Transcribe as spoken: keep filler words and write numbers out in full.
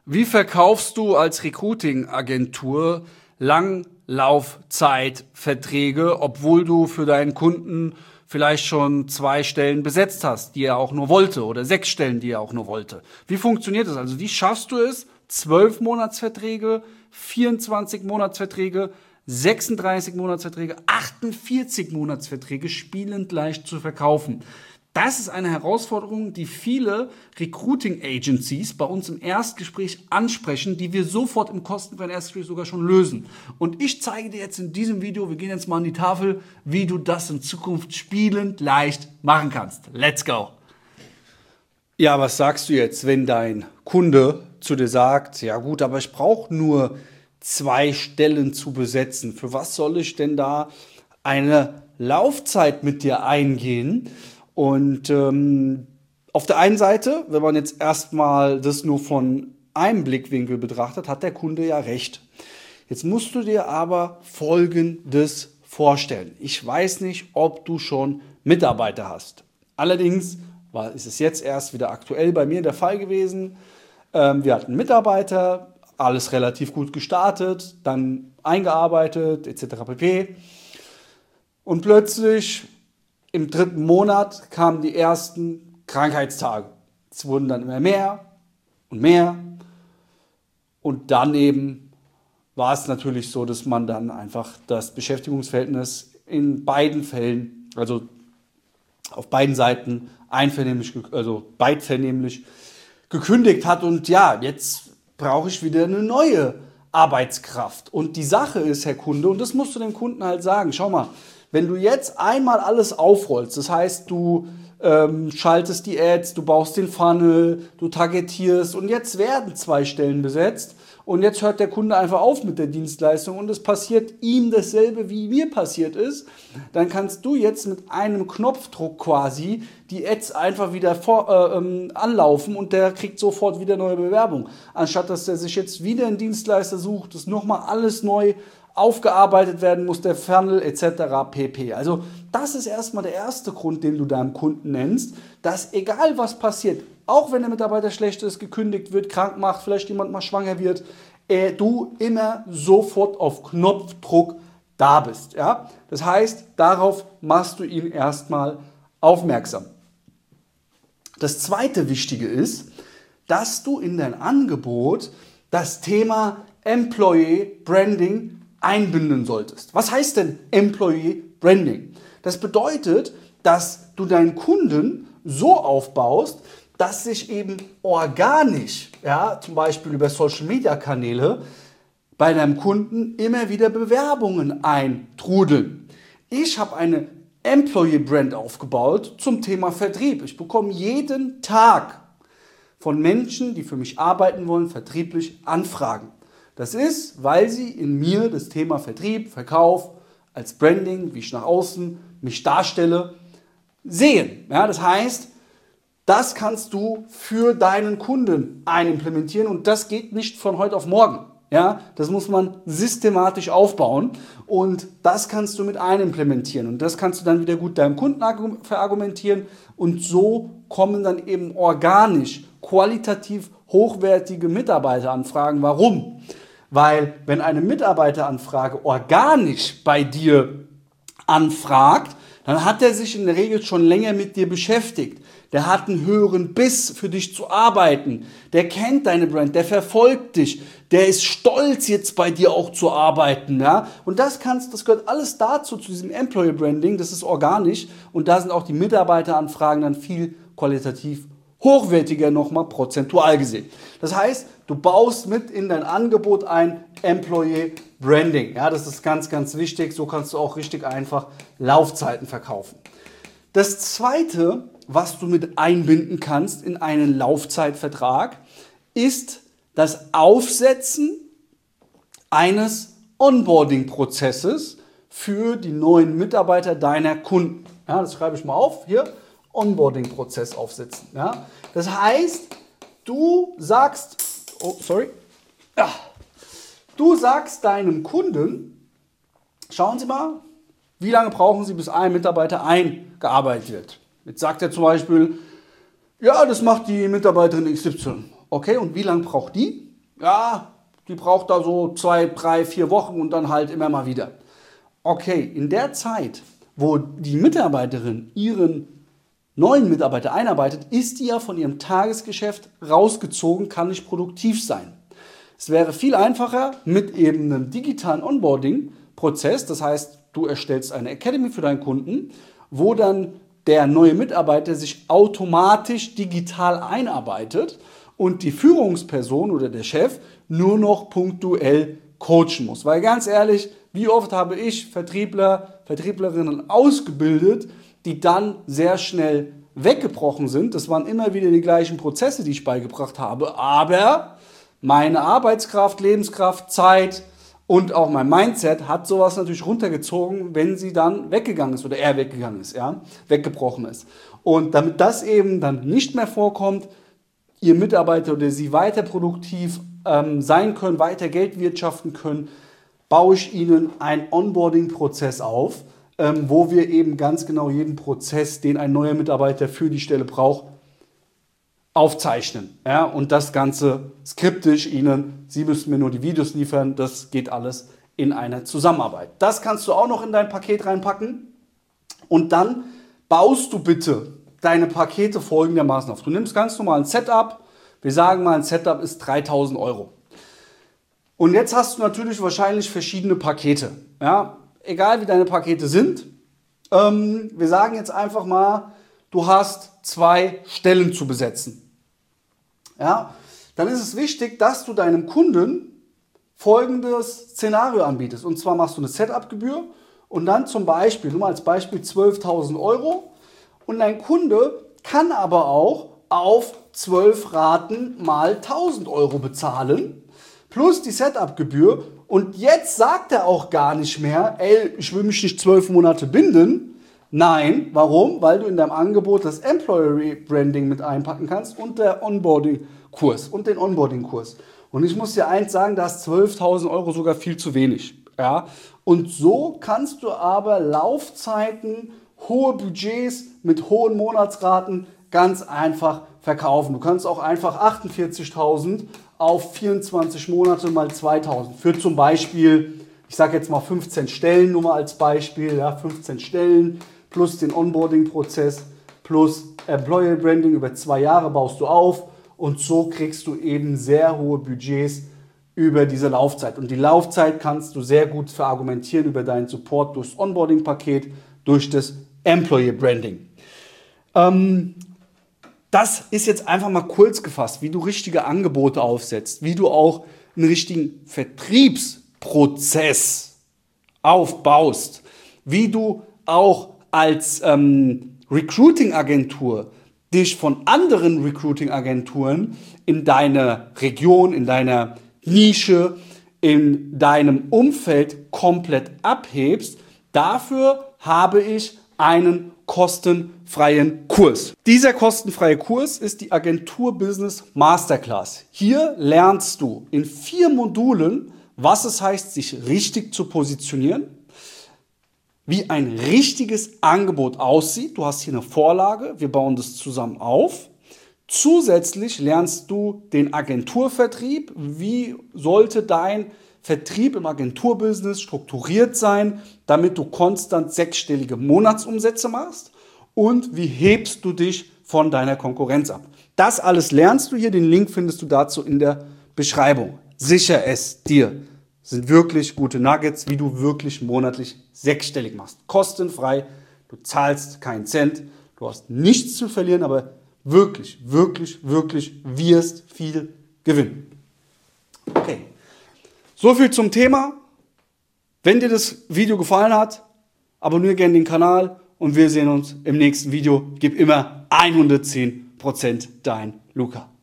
Wie verkaufst du als Recruiting-Agentur Langlaufzeitverträge, obwohl du für deinen Kunden vielleicht schon zwei Stellen besetzt hast, die er auch nur wollte, oder sechs Stellen, die er auch nur wollte? Wie funktioniert das? Also wie schaffst du es, zwölf Monatsverträge, vierundzwanzig Monatsverträge, sechsunddreißig Monatsverträge, achtundvierzig Monatsverträge spielend leicht zu verkaufen? Das ist eine Herausforderung, die viele Recruiting-Agencies bei uns im Erstgespräch ansprechen, die wir sofort im kostenfreien Erstgespräch sogar schon lösen. Und ich zeige dir jetzt in diesem Video, wir gehen jetzt mal an die Tafel, wie du das in Zukunft spielend leicht machen kannst. Let's go! Ja, was sagst du jetzt, wenn dein Kunde zu dir sagt, ja gut, aber ich brauche nur zwei Stellen zu besetzen. Für was soll ich denn da eine Laufzeit mit dir eingehen? Und ähm, auf der einen Seite, wenn man jetzt erstmal das nur von einem Blickwinkel betrachtet, hat der Kunde ja recht. Jetzt musst du dir aber Folgendes vorstellen. Ich weiß nicht, ob du schon Mitarbeiter hast. Allerdings war, ist es jetzt erst wieder aktuell bei mir der Fall gewesen. Ähm, wir hatten Mitarbeiter, alles relativ gut gestartet, dann eingearbeitet et cetera pp. Und plötzlich im dritten Monat kamen die ersten Krankheitstage. Es wurden dann immer mehr und mehr. Und dann eben war es natürlich so, dass man dann einfach das Beschäftigungsverhältnis in beiden Fällen, also auf beiden Seiten einvernehmlich, also beidvernehmlich gekündigt hat. Und ja, jetzt brauche ich wieder eine neue Arbeitskraft. Und die Sache ist, Herr Kunde, und das musst du dem Kunden halt sagen, schau mal, wenn du jetzt einmal alles aufrollst, das heißt, du ähm, schaltest die Ads, du baust den Funnel, du targetierst und jetzt werden zwei Stellen besetzt und jetzt hört der Kunde einfach auf mit der Dienstleistung und es passiert ihm dasselbe, wie mir passiert ist, dann kannst du jetzt mit einem Knopfdruck quasi die Ads einfach wieder vor, äh, ähm, anlaufen und der kriegt sofort wieder neue Bewerbung. Anstatt dass er sich jetzt wieder einen Dienstleister sucht, das nochmal alles neu aufgearbeitet werden muss, der Funnel et cetera pp. Also das ist erstmal der erste Grund, den du deinem Kunden nennst, dass egal was passiert, auch wenn der Mitarbeiter schlecht ist, gekündigt wird, krank macht, vielleicht jemand mal schwanger wird, äh, du immer sofort auf Knopfdruck da bist. Ja? Das heißt, darauf machst du ihn erstmal aufmerksam. Das zweite Wichtige ist, dass du in dein Angebot das Thema Employee Branding einbinden solltest. Was heißt denn Employee Branding? Das bedeutet, dass du deinen Kunden so aufbaust, dass sich eben organisch, ja, zum Beispiel über Social Media Kanäle, bei deinem Kunden immer wieder Bewerbungen eintrudeln. Ich habe eine Employee Brand aufgebaut zum Thema Vertrieb. Ich bekomme jeden Tag von Menschen, die für mich arbeiten wollen, vertrieblich Anfragen. Das ist, weil sie in mir das Thema Vertrieb, Verkauf, als Branding, wie ich nach außen mich darstelle, sehen. Ja, das heißt, das kannst du für deinen Kunden einimplementieren und das geht nicht von heute auf morgen. Ja, das muss man systematisch aufbauen und das kannst du mit einimplementieren und das kannst du dann wieder gut deinem Kunden verargumentieren und so kommen dann eben organisch, qualitativ hochwertige Mitarbeiteranfragen. Warum? Weil wenn eine Mitarbeiteranfrage organisch bei dir anfragt, dann hat er sich in der Regel schon länger mit dir beschäftigt. Der hat einen höheren Biss, für dich zu arbeiten. Der kennt deine Brand, der verfolgt dich. Der ist stolz, jetzt bei dir auch zu arbeiten. Ja? Und das kannst, das gehört alles dazu, zu diesem Employer Branding. Das ist organisch. Und da sind auch die Mitarbeiteranfragen dann viel qualitativ hochwertiger nochmal prozentual gesehen. Das heißt, du baust mit in dein Angebot ein Employee Branding. Ja, das ist ganz, ganz wichtig. So kannst du auch richtig einfach Laufzeiten verkaufen. Das Zweite, was du mit einbinden kannst in einen Laufzeitvertrag, ist das Aufsetzen eines Onboarding-Prozesses für die neuen Mitarbeiter deiner Kunden. Ja, das schreibe ich mal auf hier. Onboarding-Prozess aufsetzen. Ja? Das heißt, du sagst, oh, sorry, ja, du sagst deinem Kunden, schauen Sie mal, wie lange brauchen Sie, bis ein Mitarbeiter eingearbeitet wird. Jetzt sagt er zum Beispiel, ja, das macht die Mitarbeiterin X Y. Okay, und wie lange braucht die? Ja, die braucht da so zwei, drei, vier Wochen und dann halt immer mal wieder. Okay, in der Zeit, wo die Mitarbeiterin ihren neuen Mitarbeiter einarbeitet, ist die ja von ihrem Tagesgeschäft rausgezogen, kann nicht produktiv sein. Es wäre viel einfacher mit eben einem digitalen Onboarding-Prozess, das heißt, du erstellst eine Academy für deinen Kunden, wo dann der neue Mitarbeiter sich automatisch digital einarbeitet und die Führungsperson oder der Chef nur noch punktuell coachen muss. Weil ganz ehrlich, wie oft habe ich Vertriebler, Vertrieblerinnen ausgebildet, die dann sehr schnell weggebrochen sind. Das waren immer wieder die gleichen Prozesse, die ich beigebracht habe, aber meine Arbeitskraft, Lebenskraft, Zeit und auch mein Mindset hat sowas natürlich runtergezogen, wenn sie dann weggegangen ist oder er weggegangen ist, ja, weggebrochen ist. Und damit das eben dann nicht mehr vorkommt, ihr Mitarbeiter oder sie weiter produktiv ähm, sein können, weiter Geld wirtschaften können, baue ich ihnen einen Onboarding-Prozess auf, ähm, wo wir eben ganz genau jeden Prozess, den ein neuer Mitarbeiter für die Stelle braucht, aufzeichnen. Ja? Und das Ganze skriptisch ihnen, sie müssen mir nur die Videos liefern, das geht alles in einer Zusammenarbeit. Das kannst du auch noch in dein Paket reinpacken und dann baust du bitte deine Pakete folgendermaßen auf. Du nimmst ganz normal ein Setup, wir sagen mal, ein Setup ist dreitausend Euro. Und jetzt hast du natürlich wahrscheinlich verschiedene Pakete. Ja? Egal wie deine Pakete sind, ähm, wir sagen jetzt einfach mal, du hast zwei Stellen zu besetzen. Ja? Dann ist es wichtig, dass du deinem Kunden folgendes Szenario anbietest. Und zwar machst du eine Setup-Gebühr und dann zum Beispiel, nur mal als Beispiel zwölftausend Euro. Und dein Kunde kann aber auch auf zwölf Raten mal tausend Euro bezahlen, plus die Setup-Gebühr. Und jetzt sagt er auch gar nicht mehr, ey, ich will mich nicht zwölf Monate binden. Nein, warum? Weil du in deinem Angebot das Employer Branding mit einpacken kannst und der Onboarding-Kurs und den Onboarding-Kurs. Und ich muss dir eins sagen, da ist zwölftausend Euro sogar viel zu wenig. Ja? Und so kannst du aber Laufzeiten, hohe Budgets mit hohen Monatsraten ganz einfach verkaufen. Du kannst auch einfach achtundvierzigtausend auf vierundzwanzig Monate mal zweitausend für zum Beispiel, ich sage jetzt mal fünfzehn Stellen, nur mal als Beispiel, ja, fünfzehn Stellen plus den Onboarding-Prozess plus Employer Branding über zwei Jahre baust du auf und so kriegst du eben sehr hohe Budgets über diese Laufzeit. Und die Laufzeit kannst du sehr gut verargumentieren über deinen Support durchs Onboarding-Paket, durch das Employer Branding. Ähm, das ist jetzt einfach mal kurz gefasst, wie du richtige Angebote aufsetzt, wie du auch einen richtigen Vertriebsprozess aufbaust, wie du auch als ähm, Recruiting-Agentur dich von anderen Recruiting-Agenturen in deiner Region, in deiner Nische, in deinem Umfeld komplett abhebst. Dafür habe ich einen kostenfreien Kurs. Dieser kostenfreie Kurs ist die Agentur Business Masterclass. Hier lernst du in vier Modulen, was es heißt, sich richtig zu positionieren, wie ein richtiges Angebot aussieht. Du hast hier eine Vorlage, wir bauen das zusammen auf. Zusätzlich lernst du den Agenturvertrieb. Wie sollte dein Vertrieb im Agenturbusiness strukturiert sein, damit du konstant sechsstellige Monatsumsätze machst? Und wie hebst du dich von deiner Konkurrenz ab? Das alles lernst du hier. Den Link findest du dazu in der Beschreibung. Sicher es dir. Das sind wirklich gute Nuggets, wie du wirklich monatlich sechsstellig machst. Kostenfrei. Du zahlst keinen Cent. Du hast nichts zu verlieren, aber wirklich, wirklich, wirklich wirst viel gewinnen. Okay. So viel zum Thema. Wenn dir das Video gefallen hat, abonniere gerne den Kanal und wir sehen uns im nächsten Video. Gib immer hundertzehn Prozent dein Luca.